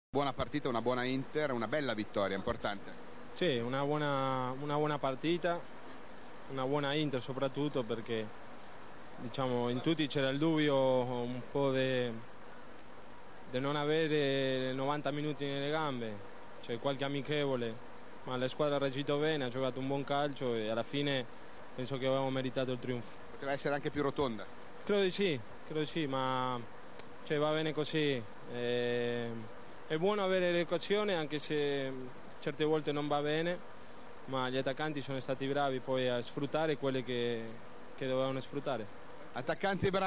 Buona partita, una buona Inter, una bella vittoria, importante. Sì, una buona partita, una buona Inter soprattutto perché diciamo in tutti c'era il dubbio un po' di non avere 90 minuti nelle gambe, cioè qualche amichevole, ma la squadra ha reagito bene, ha giocato un buon calcio e alla fine penso che avevamo meritato il trionfo. Poteva essere anche più rotonda? Credo di sì, ma cioè, va bene così. È buono avere le occasioni anche se certe volte non va bene, ma gli attaccanti sono stati bravi poi a sfruttare quelle che dovevano sfruttare. Attaccanti bravi.